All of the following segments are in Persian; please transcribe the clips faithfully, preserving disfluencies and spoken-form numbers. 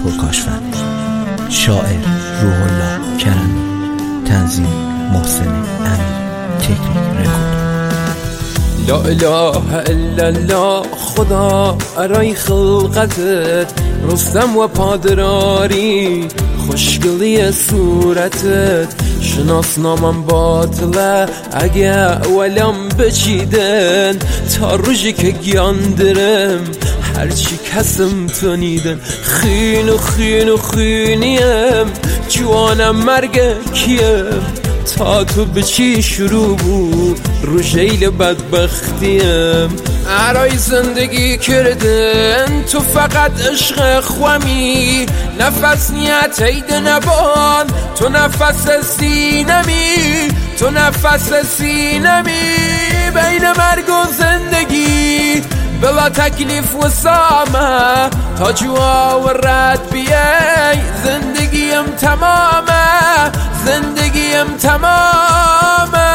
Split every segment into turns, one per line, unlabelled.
اشترپور کاشفندی، شاعر روح الله کرمی، تنظیم محسن امیر، تکنیک رکورد.
لا اله الا الله خدا ارای خلقتت، رستم و پادراری خوشگلی صورتت. شناسنامم باطله اگه ولم بچیدن، تا روزی که گیاندرم هرچی کسم تنیدن. خین و خین و خینیم جوانم مرگ کیم، تا تو به چی شروع بود رو جیل بدبختیم. ارای زندگی کردن تو فقط عشق خوامی، نفس نیت عید نبان تو نفس سینمی، تو نفس سینمی. بین مرگ و زندگی بلا تکلیف و سامه، تا جوا و رد بیای زندگیم تمامه، زندگیم تمامه.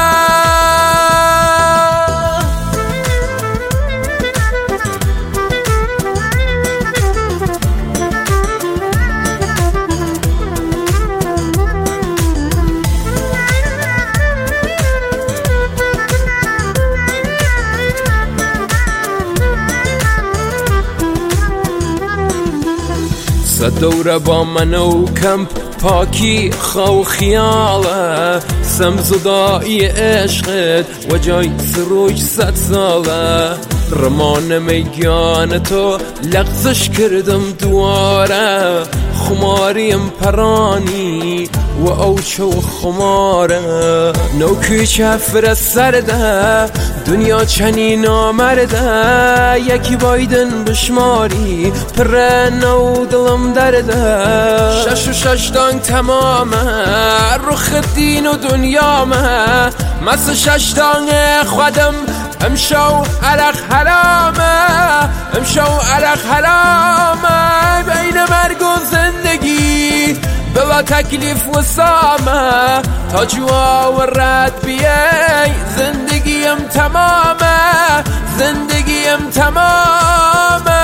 صد دوره با من و کمپ پاکی خو خیاله، سمزدایی عشقت و جای سروج صد ساله. رمان میگان تو لغزش کردم دواره، خماریم پرانی و اوچه و خماره. نوکی چفر سرده دنیا چنین آمرده، یکی بایدن بشماری پر نو دلم درده. شش و شش دانگ تمامه رخ دین و دنیامه، مثل شش دانگ خودم امشو عرق حرامه، امشو عرق حرامه. بین مرگ و زندگی بلا تکلیف و سامه، تا جوا و رد بیای زندگیم تمامه، زندگیم تمامه.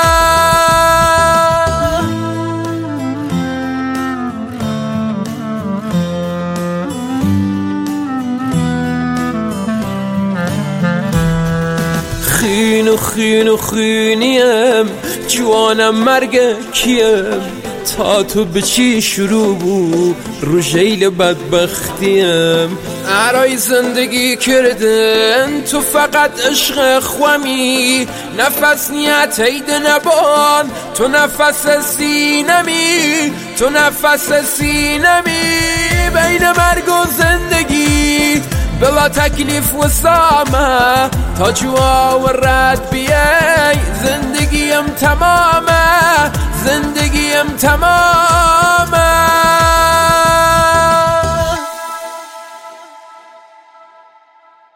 خین و خین و خینیم جوانم مرگ کیم، تا تو به چی شروع بود رو جیل بدبختیم. ارای زندگی کردن تو فقط عشق خوامی، نفس نیت عید نبان تو نفس سینمی، تو نفس سینمی. بین مرگ و زندگی بلا تکلیف و سامه، تا جوا و رد بیای زندگیم تمامه، زندگیم تمامه.